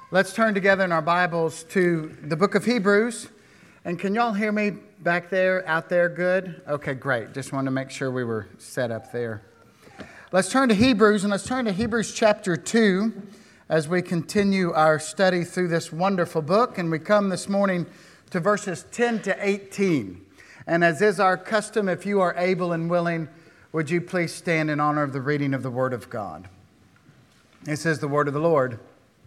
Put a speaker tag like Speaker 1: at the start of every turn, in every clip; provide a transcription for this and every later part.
Speaker 1: Let's turn together in our Bibles to the book of Hebrews. And can y'all hear me back there, out there good? Okay, great. Just wanted to make sure we were set up there. Let's turn to Hebrews, and let's turn to Hebrews chapter 2 as we continue our study through this wonderful book. And we come this morning to verses 10 to 18. And as is our custom, if you are able and willing, would you please stand in honor of the reading of the Word of God? This is the Word of the Lord.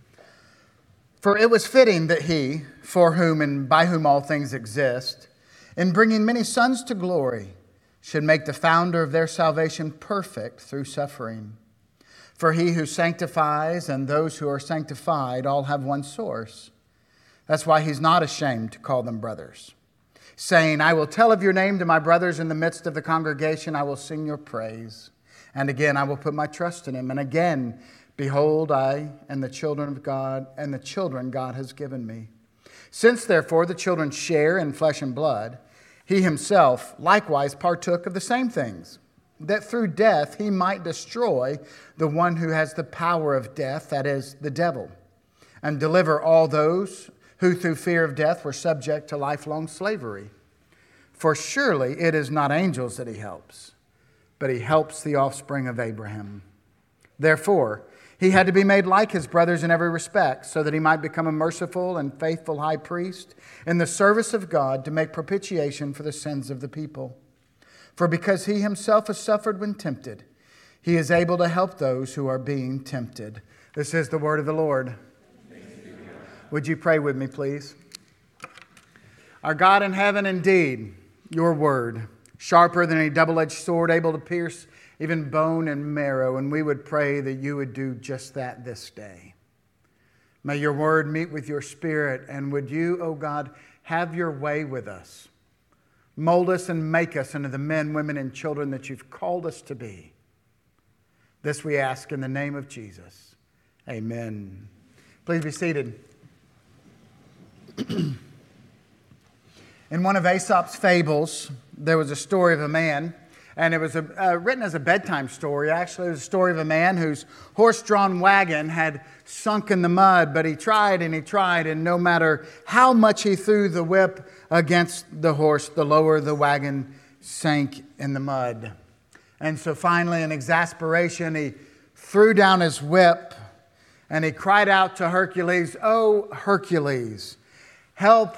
Speaker 1: For it was fitting that he, for whom and by whom all things exist, in bringing many sons to glory, should make the founder of their salvation perfect through suffering. For he who sanctifies and those who are sanctified all have one source. That's why he's not ashamed to call them brothers, saying, I will tell of your name to my brothers in the midst of the congregation. I will sing your praise. And again, I will put my trust in him. And again, behold, I and the children of God, and the children God has given me. Since, therefore, the children share in flesh and blood, he himself likewise partook of the same things, that through death he might destroy the one who has the power of death, that is, the devil, and deliver all those who through fear of death were subject to lifelong slavery. For surely it is not angels that he helps, but he helps the offspring of Abraham. Therefore, he had to be made like his brothers in every respect, so that he might become a merciful and faithful high priest in the service of God to make propitiation for the sins of the people. For because he himself has suffered when tempted, he is able to help those who are being tempted. This is the word of the Lord. Would you pray with me, please? Our God in heaven, indeed, your word, sharper than any double-edged sword, able to pierce even bone and marrow, and we would pray that you would do just that this day. May your word meet with your spirit, and would you, O God, have your way with us. Mold us and make us into the men, women, and children that you've called us to be. This we ask in the name of Jesus. Amen. Please be seated. In one of Aesop's fables, there was a story of a man. And it was written as a bedtime story. Actually, it was a story of a man whose horse-drawn wagon had sunk in the mud, but he tried, and no matter how much he threw the whip against the horse, the lower the wagon sank in the mud. And so finally, in exasperation, he threw down his whip, and he cried out to Hercules, "Oh, Hercules, help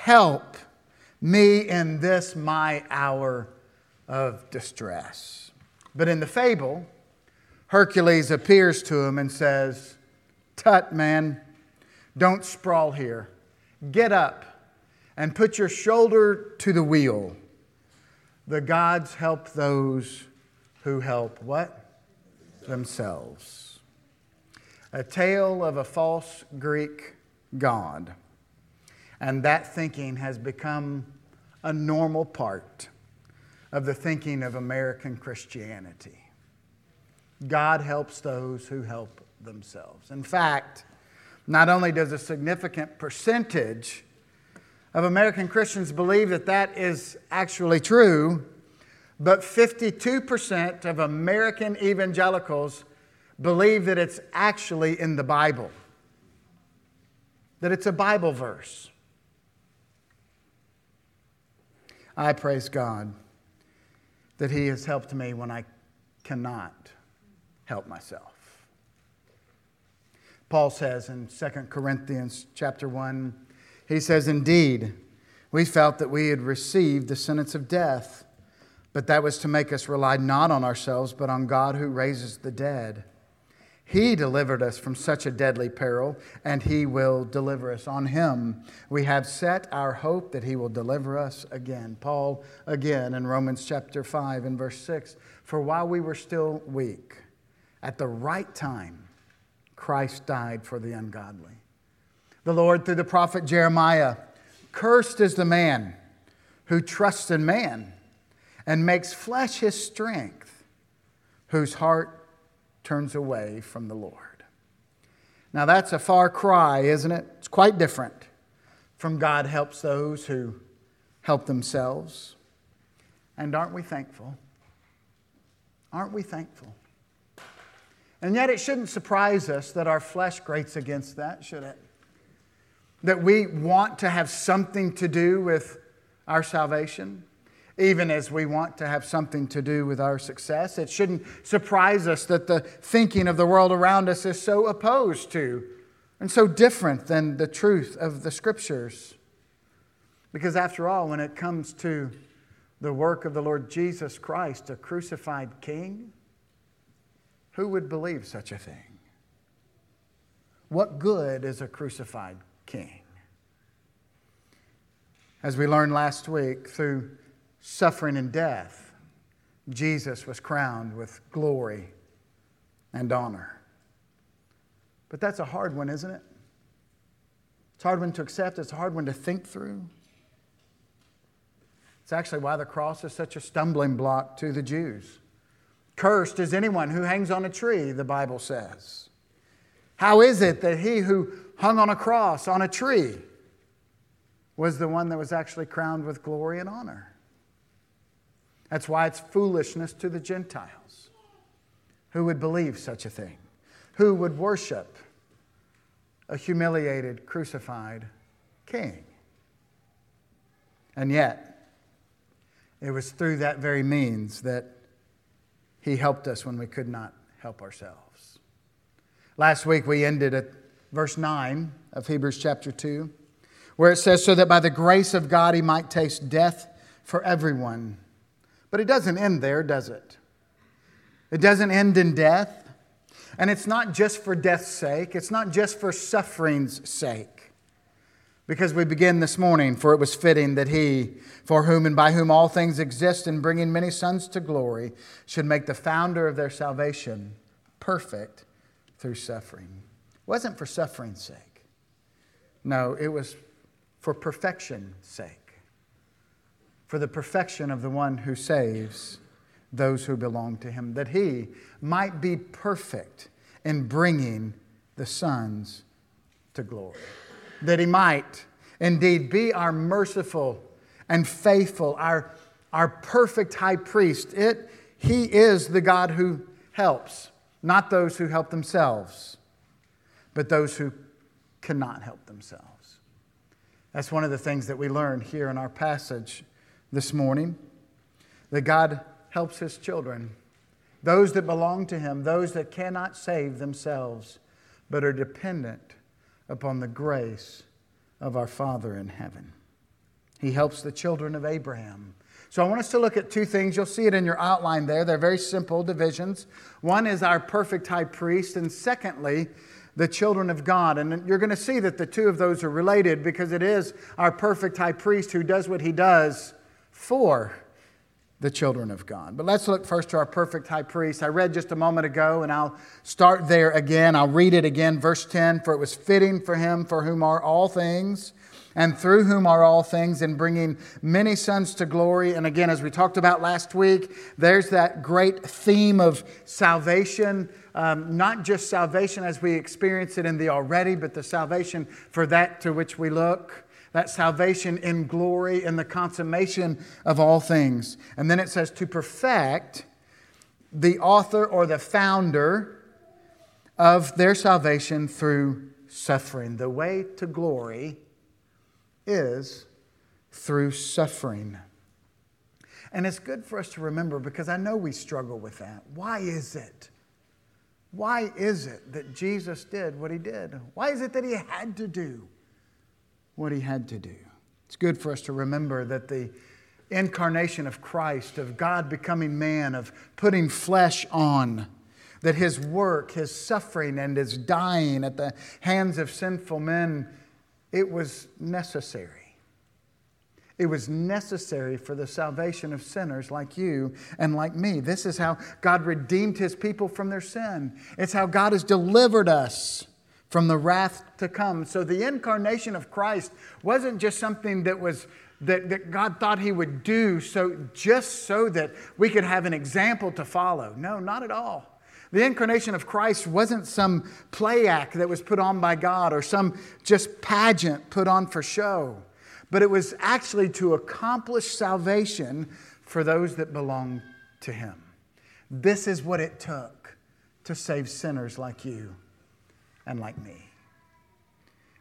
Speaker 1: me in this my hour of distress." But in the fable, Hercules appears to him and says, "Tut, man, don't sprawl here. Get up and put your shoulder to the wheel. The gods help those who help" what? Themselves. A tale of a false Greek god. And that thinking has become a normal part of the thinking of American Christianity. God helps those who help themselves. In fact, not only does a significant percentage of American Christians believe that that is actually true, but 52% of American evangelicals believe that it's actually in the Bible, that it's a Bible verse. I praise God that he has helped me when I cannot help myself. Paul says in 2 Corinthians chapter 1, he says, "Indeed, we felt that we had received the sentence of death, but that was to make us rely not on ourselves, but on God who raises the dead. He delivered us from such a deadly peril, and he will deliver us. On him we have set our hope that he will deliver us again." Paul again in Romans chapter 5 and verse 6, "For while we were still weak, at the right time, Christ died for the ungodly." The Lord, through the prophet Jeremiah, "Cursed is the man who trusts in man and makes flesh his strength, whose heart turns away from the Lord." Now that's a far cry, isn't it? It's quite different from God helps those who help themselves. And aren't we thankful? Aren't we thankful? And yet it shouldn't surprise us that our flesh grates against that, should it? that we want to have something to do with our salvation, even as we want to have something to do with our success. It shouldn't surprise us that the thinking of the world around us is so opposed to and so different than the truth of the Scriptures. Because after all, when it comes to the work of the Lord Jesus Christ, a crucified King, who would believe such a thing? What good is a crucified King? As we learned last week, through suffering and death, Jesus was crowned with glory and honor. But that's a hard one, isn't it? It's a hard one to accept. It's a hard one to think through. It's actually why the cross is such a stumbling block to the Jews. Cursed is anyone who hangs on a tree, the Bible says. How is it that he who hung on a cross on a tree was the one that was actually crowned with glory and honor? That's why it's foolishness to the Gentiles. Who would believe such a thing? Who would worship a humiliated, crucified King? And yet, it was through that very means that He helped us when we could not help ourselves. Last week we ended at verse 9 of Hebrews chapter 2, where it says, so that by the grace of God He might taste death for everyone. But it doesn't end there, does it? It doesn't end in death. And it's not just for death's sake. It's not just for suffering's sake. Because we begin this morning, for it was fitting that He, for whom and by whom all things exist, in bringing many sons to glory, should make the founder of their salvation perfect through suffering. It wasn't for suffering's sake. No, it was for perfection's sake. For the perfection of the one who saves those who belong to Him, that He might be perfect in bringing the sons to glory. That He might indeed be our merciful and faithful, our perfect high priest. He is the God who helps, not those who help themselves, but those who cannot help themselves. That's one of the things that we learn here in our passage this morning, that God helps His children, those that belong to Him, those that cannot save themselves, but are dependent upon the grace of our Father in heaven. He helps the children of Abraham. So I want us to look at two things. You'll see it in your outline there. They're very simple divisions. One is our perfect high priest, and secondly, the children of God. And you're going to see that the two of those are related, because it is our perfect high priest who does what He does for the children of God. But let's look first to our perfect high priest. I read just a moment ago, and I'll start there again. I'll read it again, verse 10. For it was fitting for Him, for whom are all things, and through whom are all things, in bringing many sons to glory. And again, as we talked about last week, there's that great theme of salvation. Not just salvation as we experience it in the already, but the salvation for that to which we look. That salvation in glory, in the consummation of all things. And then it says to perfect the author or the founder of their salvation through suffering. The way to glory is through suffering. And it's good for us to remember, because I know we struggle with that. Why is it? Why is it that Jesus did what He did? Why is it that He had to do what He had to do? It's good for us to remember that the incarnation of Christ, of God becoming man, of putting flesh on, that His work, His suffering, and His dying at the hands of sinful men, it was necessary. It was necessary for the salvation of sinners like you and like me. This is how God redeemed His people from their sin. It's how God has delivered us from the wrath to come. So the incarnation of Christ wasn't just something that God thought He would do just so that we could have an example to follow. No, not at all. The incarnation of Christ wasn't some play act that was put on by God, or some just pageant put on for show. But it was actually to accomplish salvation for those that belong to Him. This is what it took to save sinners like you and like me.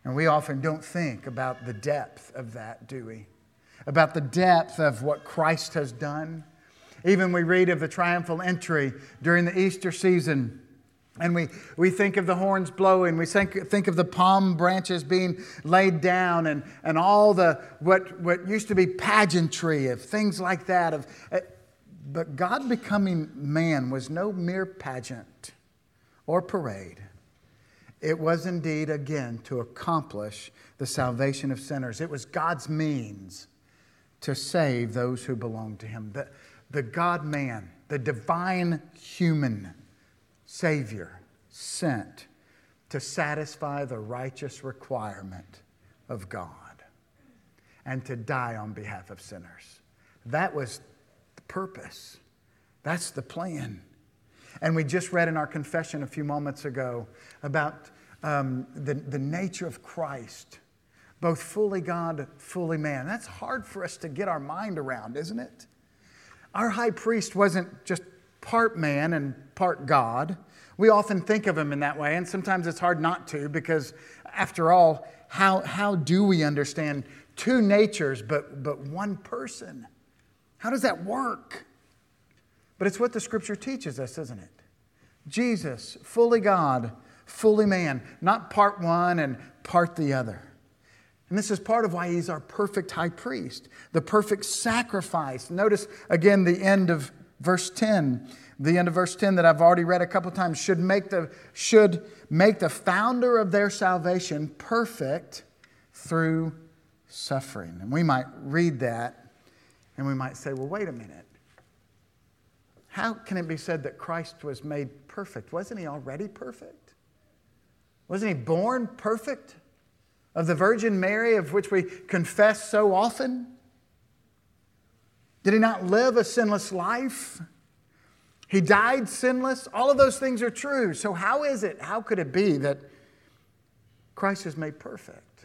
Speaker 1: And we often don't think about the depth of that, do we? About the depth of what Christ has done. Even we read of the triumphal entry during the Easter season, and we think of the horns blowing, we think of the palm branches being laid down, and all the what used to be pageantry of things like that. But God becoming man was no mere pageant or parade. It was indeed, again, to accomplish the salvation of sinners. It was God's means to save those who belong to Him. The God-man, the divine human Savior sent to satisfy the righteous requirement of God and to die on behalf of sinners. That was the purpose. That's the plan. And we just read in our confession a few moments ago about the nature of Christ, both fully God, fully man. That's hard for us to get our mind around, isn't it? Our high priest wasn't just part man and part God. We often think of him in that way, and sometimes it's hard not to, because after all, how do we understand two natures but one person? How does that work? But it's what the Scripture teaches us, isn't it? Jesus, fully God, fully man, not part one and part the other. And this is part of why He's our perfect high priest, the perfect sacrifice. Notice again the end of verse 10. The end of verse 10 that I've already read a couple times should make the founder of their salvation perfect through suffering. And we might read that and we might say, well, wait a minute. How can it be said that Christ was made perfect? Wasn't He already perfect? Wasn't He born perfect? Of the Virgin Mary, of which we confess so often? Did He not live a sinless life? He died sinless. All of those things are true. So how could it be that Christ is made perfect?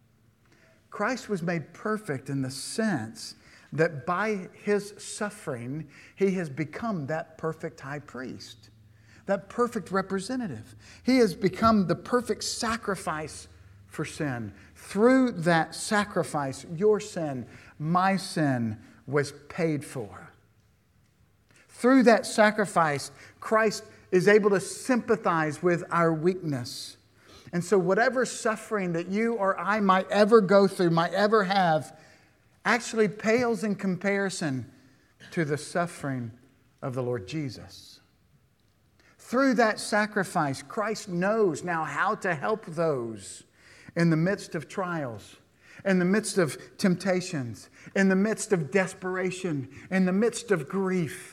Speaker 1: Christ was made perfect in the sense that by His suffering, He has become that perfect high priest, that perfect representative. He has become the perfect sacrifice for sin. Through that sacrifice, your sin, my sin, was paid for. Through that sacrifice, Christ is able to sympathize with our weakness. And so whatever suffering that you or I might ever go through, might ever have, actually pales in comparison to the suffering of the Lord Jesus. Through that sacrifice, Christ knows now how to help those in the midst of trials, in the midst of temptations, in the midst of desperation, in the midst of grief.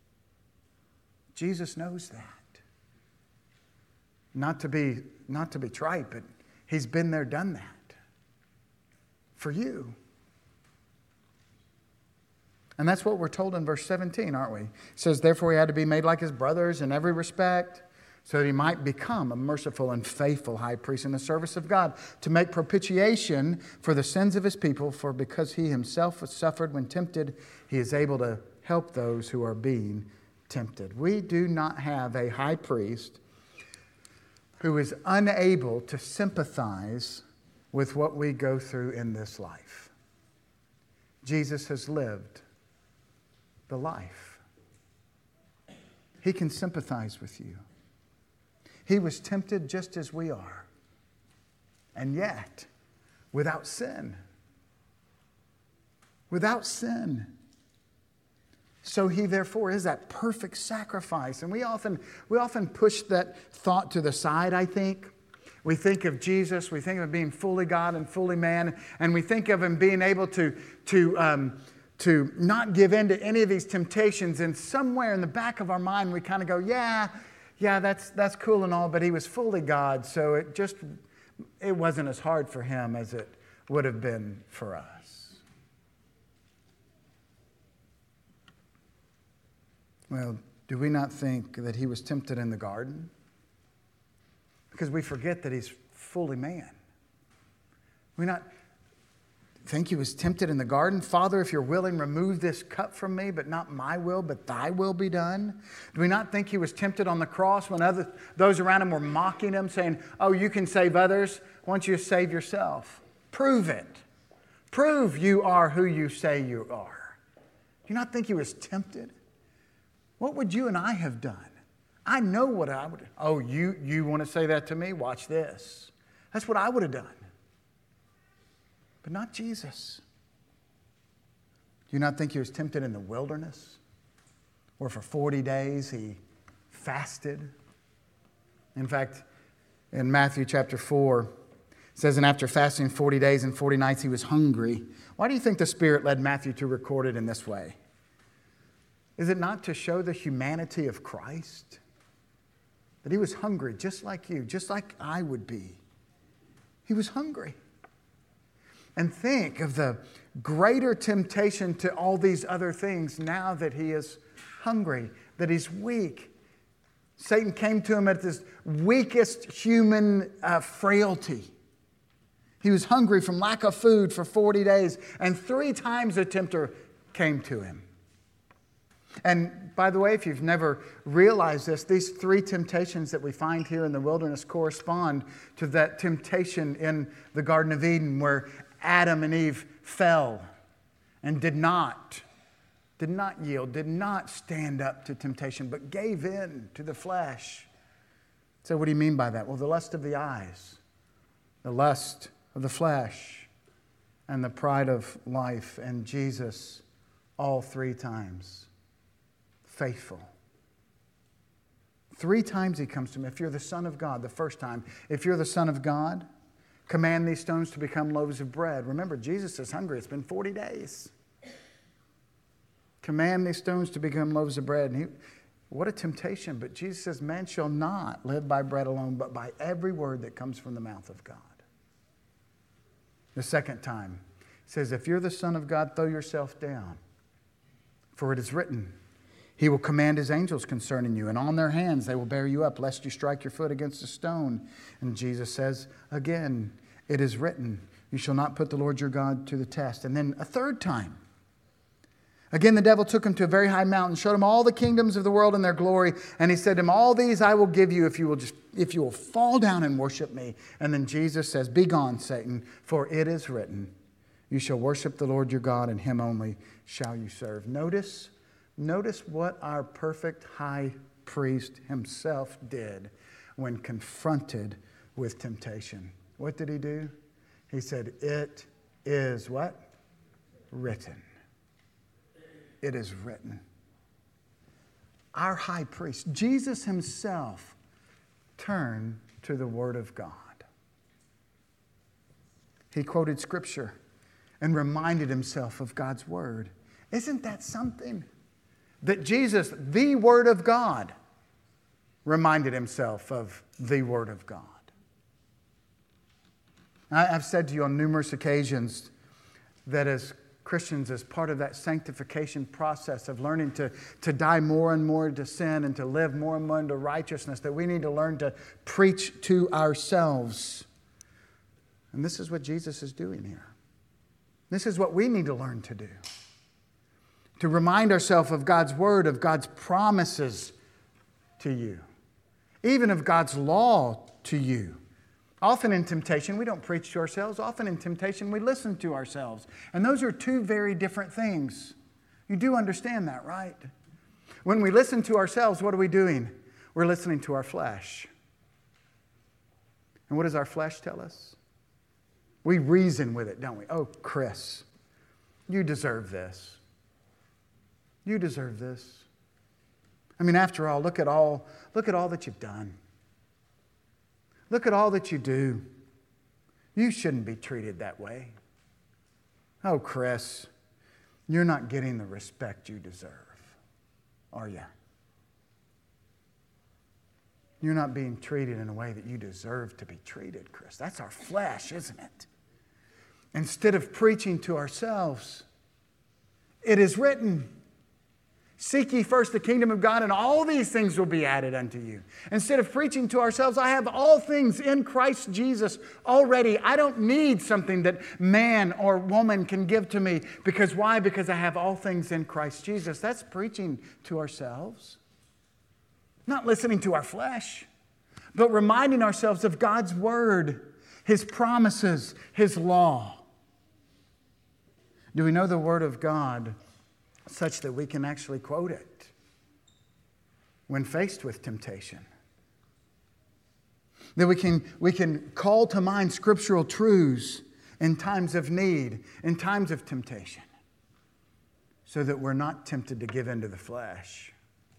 Speaker 1: Jesus knows that. Not to be trite, but He's been there, done that for you. And that's what we're told in verse 17, aren't we? It says, therefore He had to be made like His brothers in every respect, so that He might become a merciful and faithful high priest in the service of God, to make propitiation for the sins of His people, for because He Himself was suffered when tempted, He is able to help those who are being tempted. We do not have a high priest who is unable to sympathize with what we go through in this life. Jesus has lived the life. He can sympathize with you. He was tempted just as we are, and yet without sin. Without sin. So He therefore is that perfect sacrifice. And we often push that thought to the side, I think. We think of Jesus, we think of Him being fully God and fully man, and we think of Him being able to not give in to any of these temptations. And somewhere in the back of our mind, we kind of go, yeah, that's cool and all, but He was fully God, so it wasn't as hard for Him as it would have been for us. Well, do we not think that He was tempted in the garden? Because we forget that He's fully man. think he was tempted in the garden? Father, if you're willing, remove this cup from me, but not my will, but thy will be done. Do we not think he was tempted on the cross when those around him were mocking him, saying, oh, you can save others. Why don't you save yourself? Prove it. Prove you are who you say you are. Do you not think he was tempted? What would you and I have done? I know what I would. Oh, you want to say that to me? Watch this. That's what I would have done. But not Jesus. Do you not think he was tempted in the wilderness, where for 40 days he fasted? In fact, in Matthew chapter 4, it says, and after fasting 40 days and 40 nights, he was hungry. Why do you think the Spirit led Matthew to record it in this way? Is it not to show the humanity of Christ? That he was hungry just like you, just like I would be. He was hungry. And think of the greater temptation to all these other things now that he is hungry, that he's weak. Satan came to him at this weakest human frailty. He was hungry from lack of food for 40 days, and 3 times the tempter came to him. And by the way, if you've never realized this, these 3 temptations that we find here in the wilderness correspond to that temptation in the Garden of Eden where Adam and Eve fell and did not yield, did not stand up to temptation, but gave in to the flesh. So what do you mean by that? Well, the lust of the eyes, the lust of the flesh, and the pride of life. And Jesus, all 3 times, faithful. 3 times he comes to him. If you're the Son of God, the first time, if you're the Son of God, command these stones to become loaves of bread. Remember, Jesus is hungry. It's been 40 days. Command these stones to become loaves of bread. And what a temptation. But Jesus says, man shall not live by bread alone, but by every word that comes from the mouth of God. The second time, he says, if you're the Son of God, throw yourself down. For it is written, he will command his angels concerning you, and on their hands they will bear you up, lest you strike your foot against a stone. And Jesus says, again, it is written, you shall not put the Lord your God to the test. And then a third time, again, the devil took him to a very high mountain, showed him all the kingdoms of the world and their glory. And he said to him, all these I will give you if you will fall down and worship me. And then Jesus says, begone, Satan, for it is written, you shall worship the Lord your God, and him only shall you serve. Notice what our perfect high priest himself did when confronted with temptation. What did he do? He said, it is what? Written. It is written. Our high priest, Jesus himself, turned to the Word of God. He quoted Scripture and reminded himself of God's Word. Isn't that something? That Jesus, the Word of God, reminded himself of the Word of God. I've said to you on numerous occasions that as Christians, as part of that sanctification process of learning to die more and more to sin and to live more and more into righteousness, that we need to learn to preach to ourselves. And this is what Jesus is doing here. This is what we need to learn to do. To remind ourselves of God's Word, of God's promises to you, even of God's law to you. Often in temptation, we don't preach to ourselves. Often in temptation, we listen to ourselves. And those are 2 very different things. You do understand that, right? When we listen to ourselves, what are we doing? We're listening to our flesh. And what does our flesh tell us? We reason with it, don't we? Oh, Chris, you deserve this. You deserve this. I mean, after all, look at all that you've done. Look at all that you do. You shouldn't be treated that way. Oh, Chris, you're not getting the respect you deserve, are you? You're not being treated in a way that you deserve to be treated, Chris. That's our flesh, isn't it? Instead of preaching to ourselves, it is written. Seek ye first the kingdom of God, and all these things will be added unto you. Instead of preaching to ourselves, I have all things in Christ Jesus already. I don't need something that man or woman can give to me. Because why? Because I have all things in Christ Jesus. That's preaching to ourselves. Not listening to our flesh, but reminding ourselves of God's word, His promises, His law. Do we know the word of God such that we can actually quote it when faced with temptation? That we can call to mind scriptural truths in times of need, in times of temptation, so that we're not tempted to give into the flesh.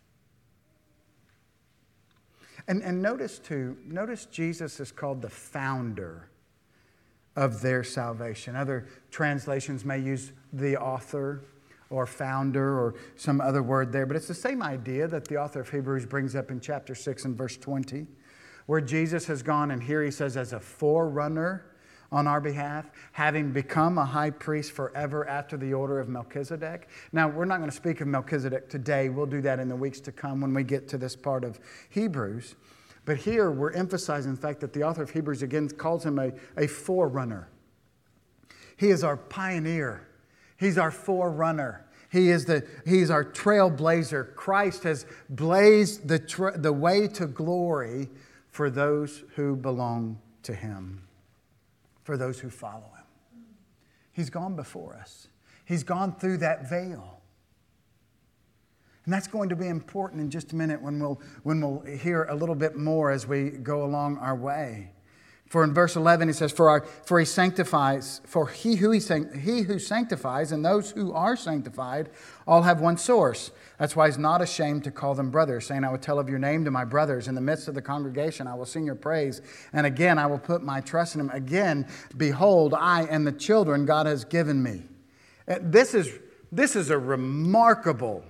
Speaker 1: And notice Jesus is called the founder of their salvation. Other translations may use the author or founder or some other word there, but it's the same idea that the author of Hebrews brings up in chapter 6 and verse 20, where Jesus has gone, and here he says, as a forerunner on our behalf, having become a high priest forever after the order of Melchizedek. Now, we're not going to speak of Melchizedek today. We'll do that in the weeks to come when we get to this part of Hebrews. But here we're emphasizing the fact that the author of Hebrews again calls him a forerunner. He is our pioneer. He's our forerunner. He's our trailblazer. Christ has blazed the way to glory for those who belong to Him, for those who follow Him. He's gone before us. He's gone through that veil. And that's going to be important in just a minute when we'll hear a little bit more as we go along our way. For in verse 11 he says, For he sanctifies, for he who sanctifies and those who are sanctified all have one source. That's why he's not ashamed to call them brothers, saying, I will tell of your name to my brothers. In the midst of the congregation I will sing your praise. And again I will put my trust in him. Again, behold, I and the children God has given me. This is a remarkable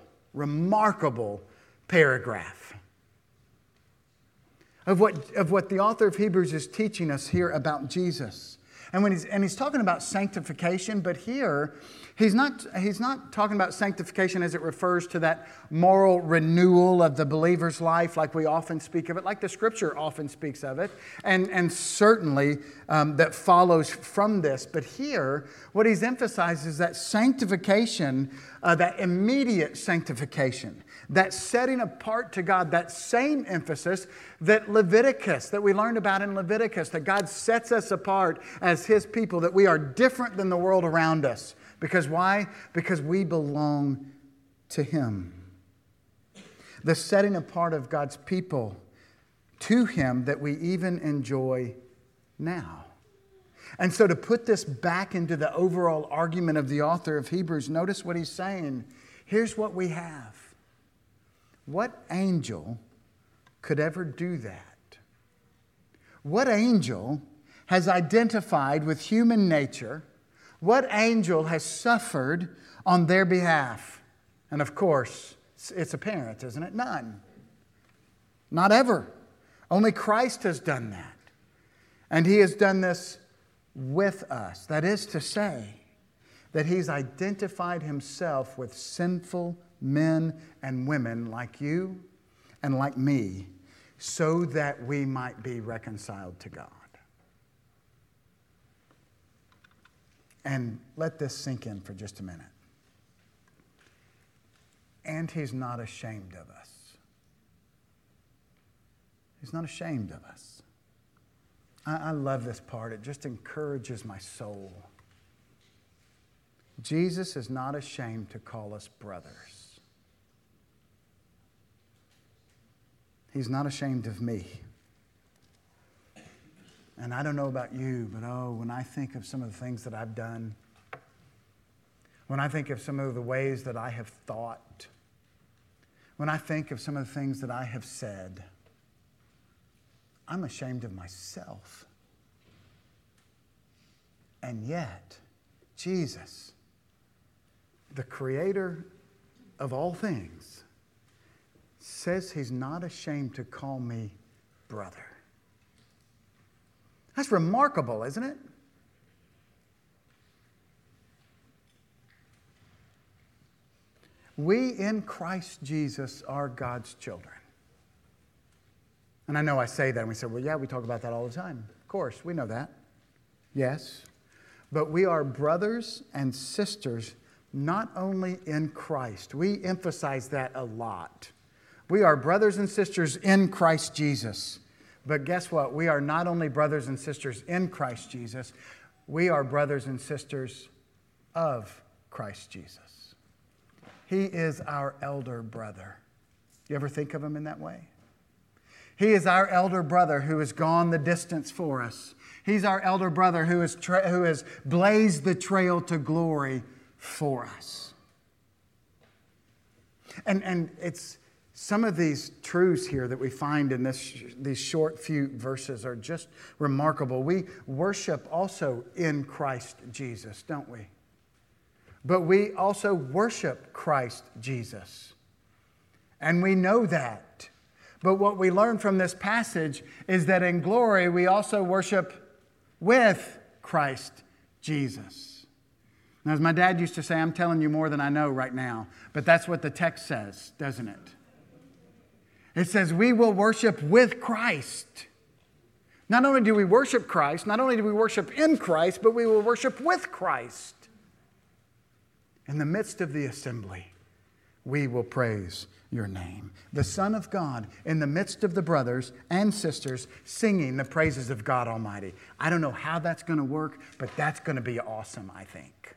Speaker 1: paragraph of what the author of Hebrews is teaching us here about Jesus. And he's talking about sanctification, but here he's not talking about sanctification as it refers to that moral renewal of the believer's life like we often speak of it, like the Scripture often speaks of it, and certainly that follows from this. But here, what he's emphasized is that sanctification, that immediate sanctification, that setting apart to God, that same emphasis that we learned about in Leviticus, that God sets us apart as His people, that we are different than the world around us. Because why? Because we belong to Him. The setting apart of God's people to Him that we even enjoy now. And so to put this back into the overall argument of the author of Hebrews, notice what he's saying. Here's what we have. What angel could ever do that? What angel has identified with human nature? What angel has suffered on their behalf? And of course, it's apparent, isn't it? None. Not ever. Only Christ has done that. And He has done this with us. That is to say, that He's identified Himself with sinful men and women like you and like me, so that we might be reconciled to God. And let this sink in for just a minute. And He's not ashamed of us. He's not ashamed of us. I love this part. It just encourages my soul. Jesus is not ashamed to call us brothers. He's not ashamed of me. And I don't know about you, but when I think of some of the things that I've done, when I think of some of the ways that I have thought, when I think of some of the things that I have said, I'm ashamed of myself. And yet, Jesus, the Creator of all things, says He's not ashamed to call me brother. That's remarkable, isn't it? We in Christ Jesus are God's children. And I know I say that and we say, well, yeah, we talk about that all the time. Of course, we know that. Yes. But we are brothers and sisters not only in Christ. We emphasize that a lot. We are brothers and sisters in Christ Jesus. But guess what? We are not only brothers and sisters in Christ Jesus, we are brothers and sisters of Christ Jesus. He is our elder brother. You ever think of him in that way? He is our elder brother who has gone the distance for us. He's our elder brother who has blazed the trail to glory for us. And it's some of these truths here that we find in these short few verses are just remarkable. We worship also in Christ Jesus, don't we? But we also worship Christ Jesus. And we know that. But what we learn from this passage is that in glory we also worship with Christ Jesus. Now, as my dad used to say, I'm telling you more than I know right now. But that's what the text says, doesn't it? It says we will worship with Christ. Not only do we worship Christ, not only do we worship in Christ, but we will worship with Christ. In the midst of the assembly, we will praise your name. The Son of God in the midst of the brothers and sisters singing the praises of God Almighty. I don't know how that's going to work, but that's going to be awesome, I think.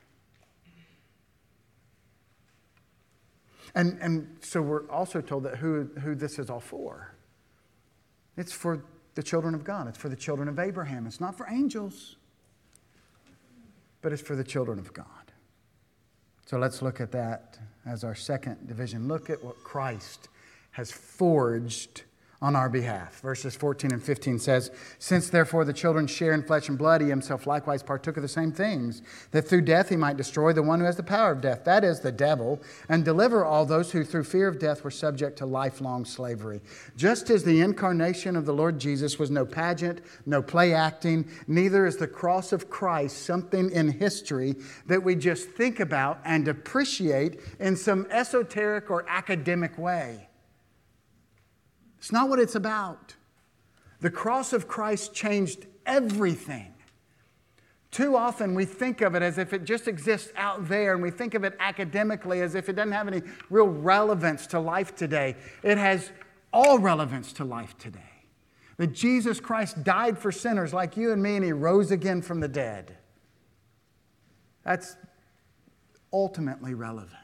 Speaker 1: And so we're also told that who this is all for. It's for the children of God. It's for the children of Abraham. It's not for angels, but it's for the children of God. So let's look at that as our second division. Look at what Christ has forged on our behalf. Verses 14 and 15 says, since therefore the children share in flesh and blood, he himself likewise partook of the same things, that through death he might destroy the one who has the power of death, that is, the devil, and deliver all those who through fear of death were subject to lifelong slavery. Just as the incarnation of the Lord Jesus was no pageant, no play acting, neither is the cross of Christ something in history that we just think about and appreciate in some esoteric or academic way. It's not what it's about. The cross of Christ changed everything. Too often we think of it as if it just exists out there, and we think of it academically as if it doesn't have any real relevance to life today. It has all relevance to life today. That Jesus Christ died for sinners like you and me, and he rose again from the dead. That's ultimately relevant.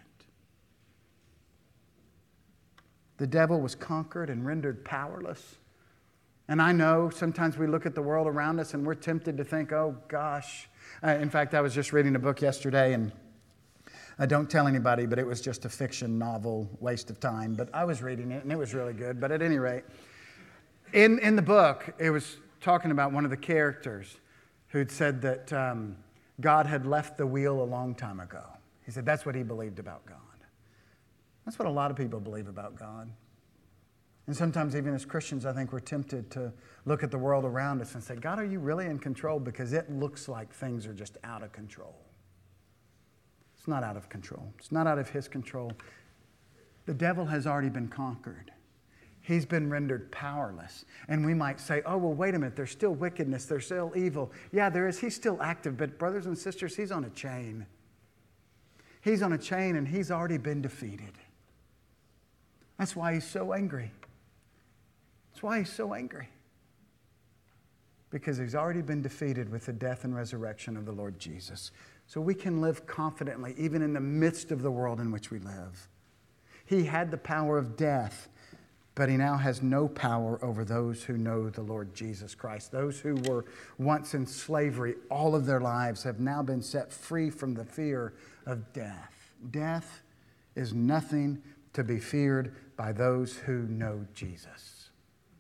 Speaker 1: The devil was conquered and rendered powerless. And I know sometimes we look at the world around us and we're tempted to think, oh gosh. In fact, I was just reading a book yesterday, and I don't tell anybody, but it was just a fiction novel, waste of time. But I was reading it and it was really good. But at any rate, in the book, it was talking about one of the characters who'd said that God had left the wheel a long time ago. He said that's what he believed about God. That's what a lot of people believe about God. And sometimes even as Christians, I think we're tempted to look at the world around us and say, God, are you really in control? Because it looks like things are just out of control. It's not out of control. It's not out of his control. The devil has already been conquered. He's been rendered powerless. And we might say, oh, well, wait a minute. There's still wickedness. There's still evil. Yeah, there is. He's still active. But brothers and sisters, he's on a chain. He's on a chain and he's already been defeated. That's why he's so angry. That's why he's so angry. Because he's already been defeated with the death and resurrection of the Lord Jesus. So we can live confidently, even in the midst of the world in which we live. He had the power of death, but he now has no power over those who know the Lord Jesus Christ. Those who were once in slavery all of their lives have now been set free from the fear of death. Death is nothing to be feared by those who know Jesus.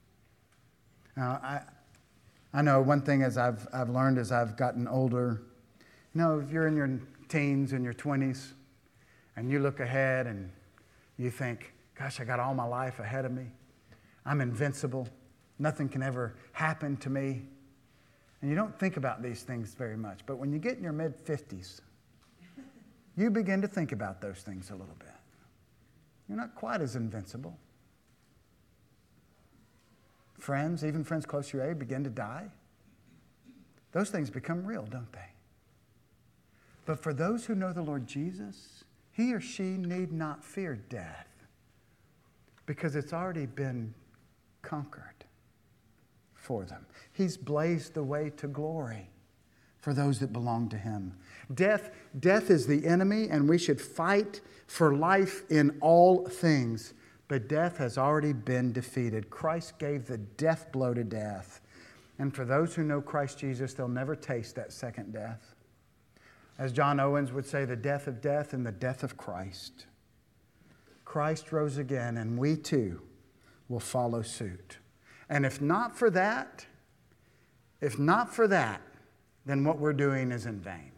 Speaker 1: Now, I know one thing as I've learned as I've gotten older, if you're in your teens and your 20s and you look ahead and you think, gosh, I got all my life ahead of me. I'm invincible. Nothing can ever happen to me. And you don't think about these things very much. But when you get in your mid-50s, you begin to think about those things a little bit. You're not quite as invincible. Friends, even friends close to your age, begin to die. Those things become real, don't they? But for those who know the Lord Jesus, he or she need not fear death because it's already been conquered for them. He's blazed the way to glory for those that belong to him. Death is the enemy, and we should fight for life in all things. But death has already been defeated. Christ gave the death blow to death. And for those who know Christ Jesus, they'll never taste that second death. As John Owens would say, the death of death and the death of Christ. Christ rose again, and we too will follow suit. And if not for that, then what we're doing is in vain.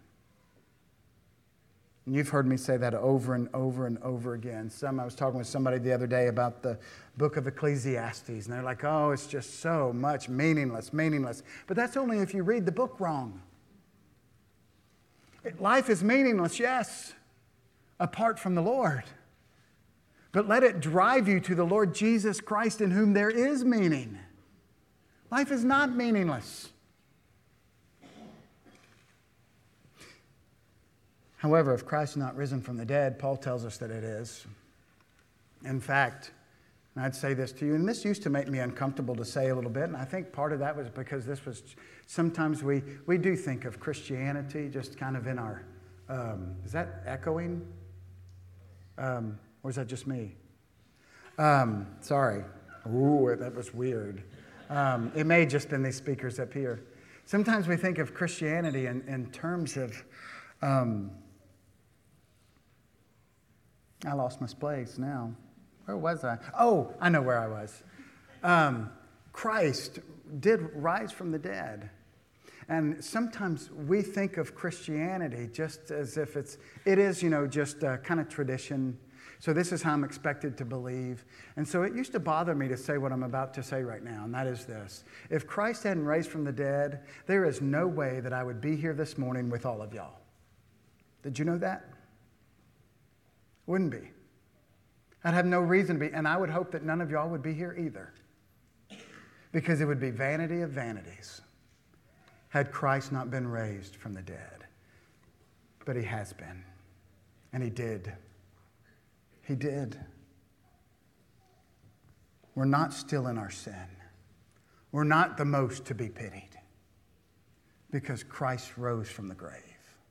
Speaker 1: And you've heard me say that over and over and over again. I was talking with somebody the other day about the book of Ecclesiastes, and they're like, oh, it's just so much meaningless. But that's only if you read the book wrong. Life is meaningless, yes, apart from the Lord. But let it drive you to the Lord Jesus Christ, in whom there is meaning. Life is not meaningless. However, if Christ is not risen from the dead, Paul tells us that it is. In fact, and I'd say this to you, and this used to make me uncomfortable to say a little bit, and I think part of that was because sometimes we do think of Christianity just kind of in our, is that echoing? Or is that just me? Sorry. Ooh, that was weird. It may have just been these speakers up here. Sometimes we think of Christianity in terms of, I lost my place now. Where was I? Oh, I know where I was. Christ did rise from the dead. And sometimes we think of Christianity just as if it is, just a kind of tradition. So this is how I'm expected to believe. And so it used to bother me to say what I'm about to say right now, and that is this. If Christ hadn't raised from the dead, there is no way that I would be here this morning with all of y'all. Did you know that? Wouldn't be. I'd have no reason to be, and I would hope that none of y'all would be here either. Because it would be vanity of vanities had Christ not been raised from the dead. But he has been. And he did. He did. We're not still in our sin. We're not the most to be pitied. Because Christ rose from the grave.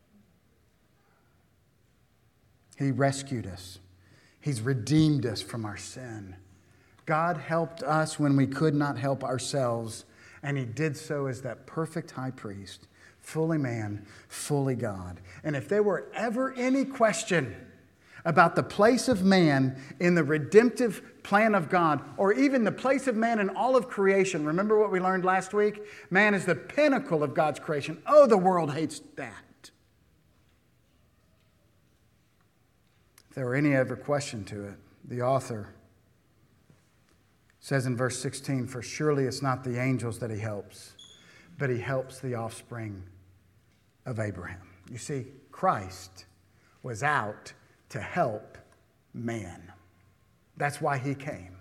Speaker 1: He rescued us. He's redeemed us from our sin. God helped us when we could not help ourselves, and he did so as that perfect high priest, fully man, fully God. And if there were ever any question about the place of man in the redemptive plan of God, or even the place of man in all of creation, remember what we learned last week? Man is the pinnacle of God's creation. Oh, the world hates that. If there were any ever question to it, the author says in verse 16, "For surely it's not the angels that he helps, but he helps the offspring of Abraham." You see, Christ was out to help man. That's why he came.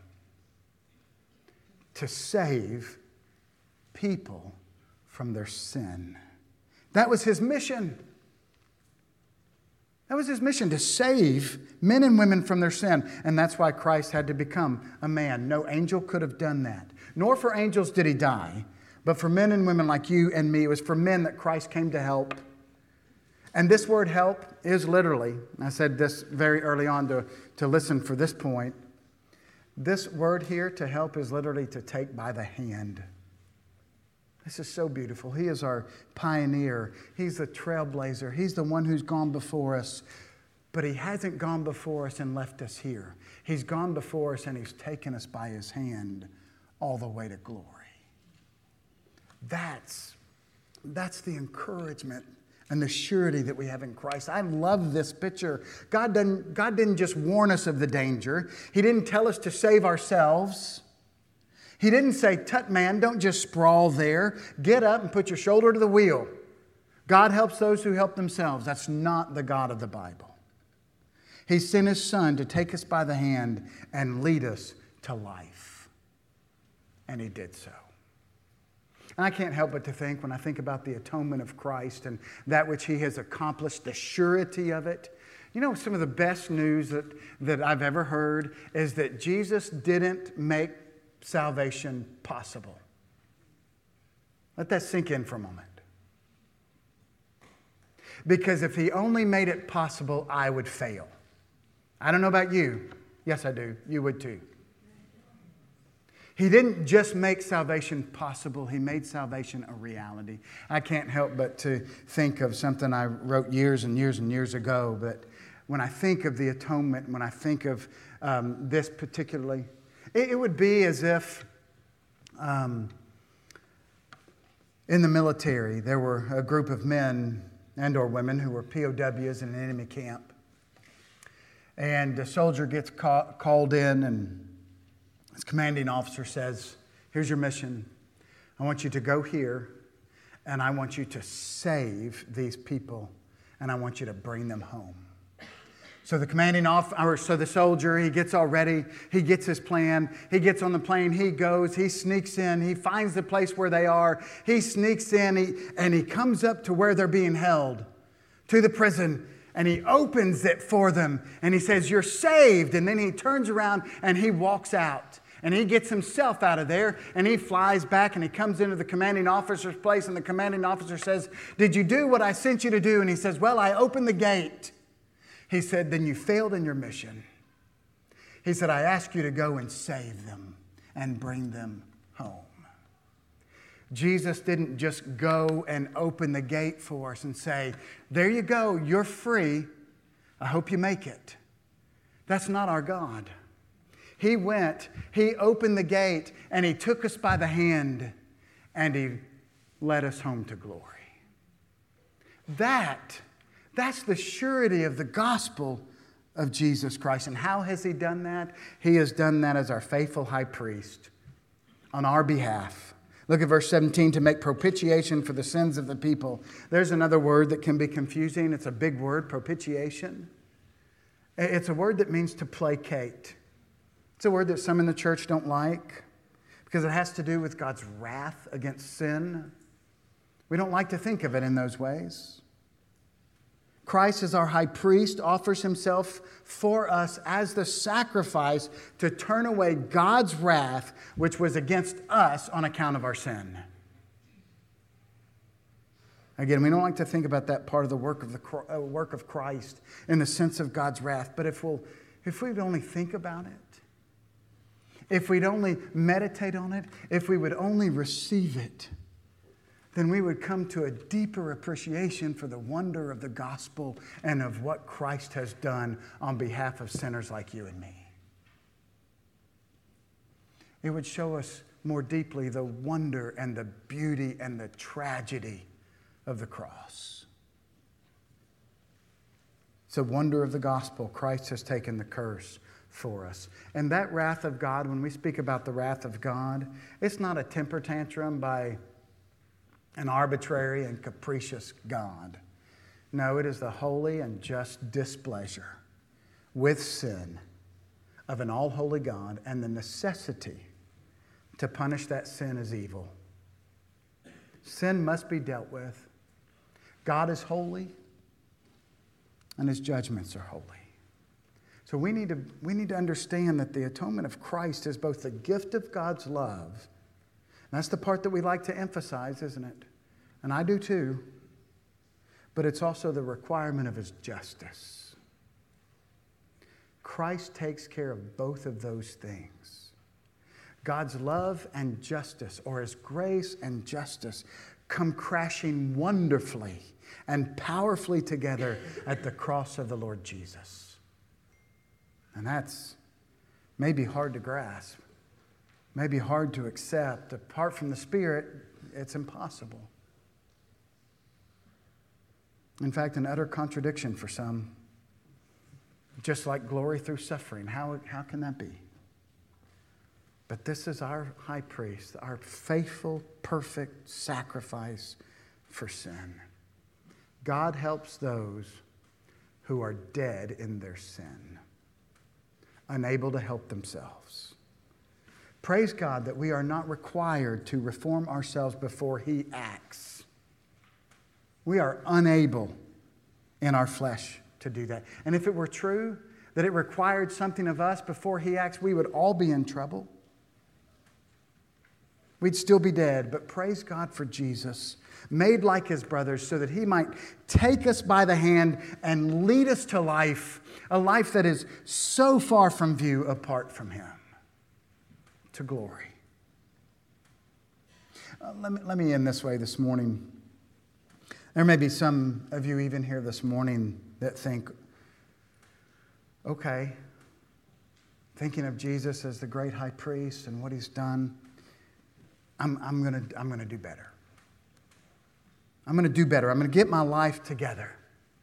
Speaker 1: To save people from their sin. That was his mission. That was his mission, to save men and women from their sin. And that's why Christ had to become a man. No angel could have done that. Nor for angels did he die. But for men and women like you and me, it was for men that Christ came to help. And this word help is literally, I said this very early on to listen for this point. This word here, to help, is literally to take by the hand. This is so beautiful. He is our pioneer. He's the trailblazer. He's the one who's gone before us. But he hasn't gone before us and left us here. He's gone before us and he's taken us by his hand all the way to glory. That's the encouragement and the surety that we have in Christ. I love this picture. God didn't just warn us of the danger. He didn't tell us to save ourselves. He didn't say, "Tut, man, don't just sprawl there. Get up and put your shoulder to the wheel. God helps those who help themselves." That's not the God of the Bible. He sent His Son to take us by the hand and lead us to life. And He did so. And I can't help but to think, when I think about the atonement of Christ and that which He has accomplished, the surety of it. You know, some of the best news that I've ever heard is that Jesus didn't make salvation possible. Let that sink in for a moment. Because if He only made it possible, I would fail. I don't know about you. Yes, I do. You would too. He didn't just make salvation possible. He made salvation a reality. I can't help but to think of something I wrote years and years and years ago. But when I think of the atonement, when I think of this particularly, it would be as if in the military there were a group of men and or women who were POWs in an enemy camp. And a soldier gets called in, and his commanding officer says, here's your mission. I want you to go here, and I want you to save these people, and I want you to bring them home. So the soldier, he gets all ready. He gets his plan. He gets on the plane. He goes. He sneaks in. He finds the place where they are. He sneaks in, and he comes up to where they're being held, to the prison. And he opens it for them. And he says, you're saved. And then he turns around and he walks out. And he gets himself out of there. And he flies back and he comes into the commanding officer's place. And the commanding officer says, did you do what I sent you to do? And he says, well, I opened the gate. He said, then you failed in your mission. He said, I ask you to go and save them and bring them home. Jesus didn't just go and open the gate for us and say, there you go, you're free. I hope you make it. That's not our God. He went, He opened the gate, and He took us by the hand, and He led us home to glory. That's the surety of the gospel of Jesus Christ. And how has He done that? He has done that as our faithful high priest on our behalf. Look at verse 17, to make propitiation for the sins of the people. There's another word that can be confusing. It's a big word, propitiation. It's a word that means to placate. It's a word that some in the church don't like because it has to do with God's wrath against sin. We don't like to think of it in those ways. Christ, as our high priest, offers Himself for us as the sacrifice to turn away God's wrath, which was against us on account of our sin. Again, we don't like to think about that part of the work of Christ in the sense of God's wrath. But if we'd only think about it, if we'd only meditate on it, if we would only receive it, then we would come to a deeper appreciation for the wonder of the gospel and of what Christ has done on behalf of sinners like you and me. It would show us more deeply the wonder and the beauty and the tragedy of the cross. It's a wonder of the gospel. Christ has taken the curse for us. And that wrath of God, when we speak about the wrath of God, it's not a temper tantrum by an arbitrary and capricious God. No, it is the holy and just displeasure with sin of an all-holy God and the necessity to punish that sin as evil. Sin must be dealt with. God is holy and His judgments are holy. So we need to understand that the atonement of Christ is both the gift of God's love. That's the part that we like to emphasize, isn't it? And I do too. But it's also the requirement of His justice. Christ takes care of both of those things. God's love and justice, or His grace and justice, come crashing wonderfully and powerfully together at the cross of the Lord Jesus. And that's maybe hard to grasp. Maybe hard to accept. Apart from the Spirit, it's impossible. In fact, an utter contradiction for some. Just like glory through suffering. How can that be? But this is our high priest, our faithful, perfect sacrifice for sin. God helps those who are dead in their sin, unable to help themselves. Praise God that we are not required to reform ourselves before He acts. We are unable in our flesh to do that. And if it were true that it required something of us before He acts, we would all be in trouble. We'd still be dead. But praise God for Jesus, made like His brothers so that He might take us by the hand and lead us to life, a life that is so far from view apart from Him, to glory. Let me end this way this morning. There may be some of you even here this morning that think, okay, thinking of Jesus as the great high priest and what He's done, I'm gonna do better. I'm going to do better. I'm going to get my life together.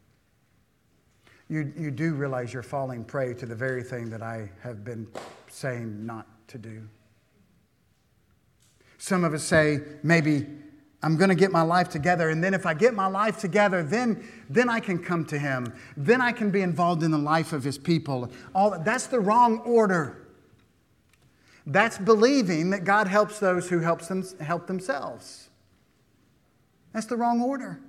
Speaker 1: You do realize you're falling prey to the very thing that I have been saying not to do. Some of us say, maybe I'm going to get my life together, and then if I get my life together, then I can come to Him. Then I can be involved in the life of His people. That's the wrong order. That's believing that God helps those who help themselves. That's the wrong order.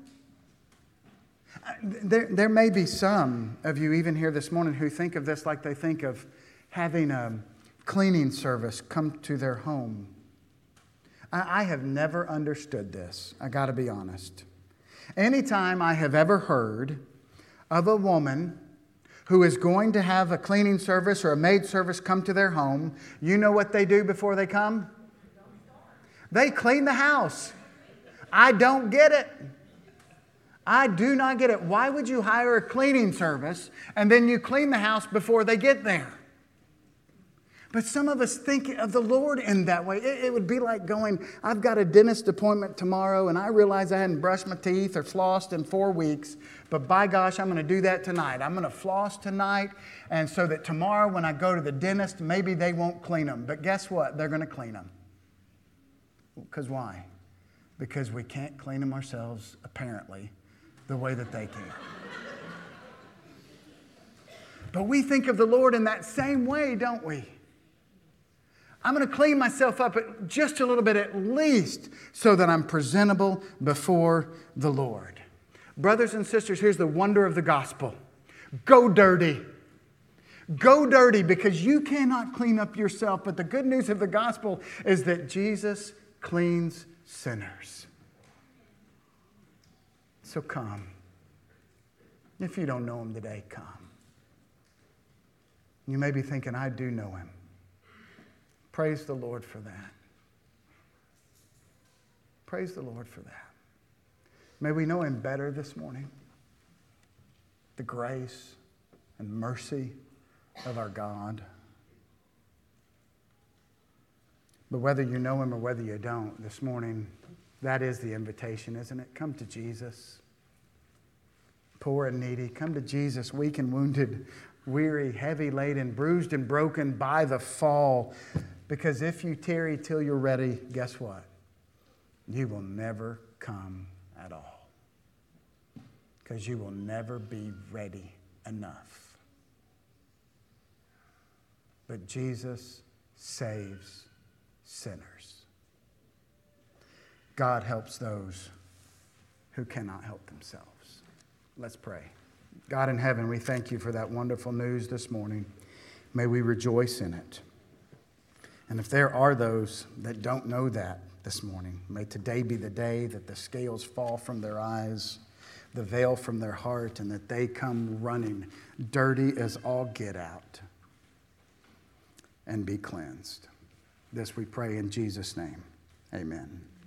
Speaker 1: There may be some of you even here this morning who think of this like they think of having a cleaning service come to their home. I have never understood this. I got to be honest. Anytime I have ever heard of a woman who is going to have a cleaning service or a maid service come to their home, you know what they do before they come? They clean the house. I don't get it. I do not get it. Why would you hire a cleaning service and then you clean the house before they get there? But some of us think of the Lord in that way. It would be like going, I've got a dentist appointment tomorrow and I realize I hadn't brushed my teeth or flossed in 4 weeks, but by gosh, I'm going to do that tonight. I'm going to floss tonight, and so that tomorrow when I go to the dentist, maybe they won't clean them. But guess what? They're going to clean them. Because why? Because we can't clean them ourselves, apparently, the way that they can. But we think of the Lord in that same way, don't we? I'm going to clean myself up just a little bit at least so that I'm presentable before the Lord. Brothers and sisters, here's the wonder of the gospel. Go dirty. Go dirty because you cannot clean up yourself. But the good news of the gospel is that Jesus cleans sinners. So come. If you don't know Him today, come. You may be thinking, I do know Him. Praise the Lord for that. Praise the Lord for that. May we know Him better this morning. The grace and mercy of our God. But whether you know Him or whether you don't, this morning, that is the invitation, isn't it? Come to Jesus. Poor and needy. Come to Jesus, weak and wounded, weary, heavy laden, bruised and broken by the fall. Because if you tarry till you're ready, guess what? You will never come at all. Because you will never be ready enough. But Jesus saves sinners. God helps those who cannot help themselves. Let's pray. God in heaven, we thank You for that wonderful news this morning. May we rejoice in it. And if there are those that don't know that this morning, may today be the day that the scales fall from their eyes, the veil from their heart, and that they come running, dirty as all get out, and be cleansed. This we pray in Jesus' name. Amen.